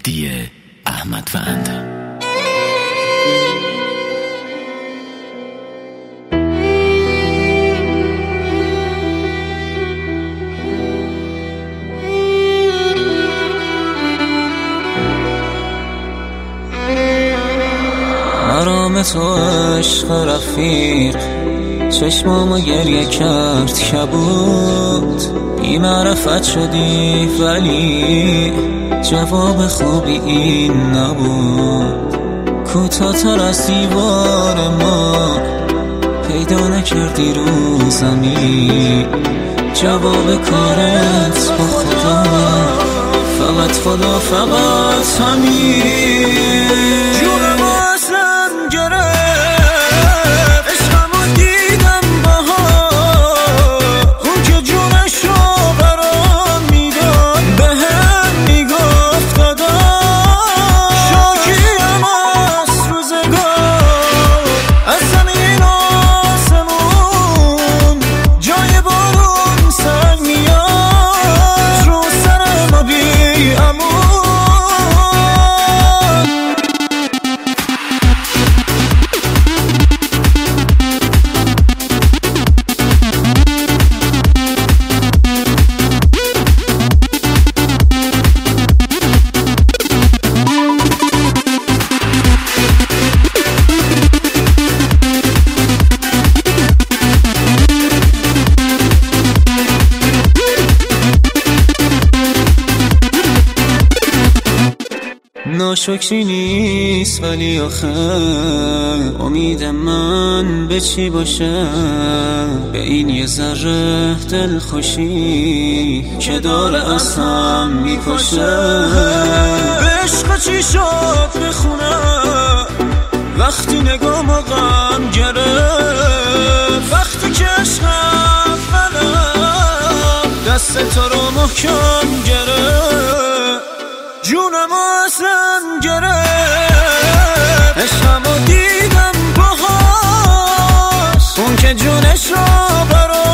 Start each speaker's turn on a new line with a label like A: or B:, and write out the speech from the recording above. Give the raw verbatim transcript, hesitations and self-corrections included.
A: مهدی احمدوند.
B: آرام تو عشق رفیق چشمامو گریه کرد کبود، بی معرفت شدی ولی جواب خوبی این نبود. کوتاه‌تر از دیوار ما پیدا نکردی رو زمین، جواب کارت با خدا فقط خدا فقط همین. ناشکری نیست ولی آخه امید من به چی باشه، به این یه ذره دل خوشی که داره از هم میپاشه. به عشق چی شد بخونه وقتی نگاه غم گرفت، وقتی که عشق اولم دست تو رو محکم گرفت، جونم اصلا گرفت. عشقمو دیدم باهاش اون که جونش رو برام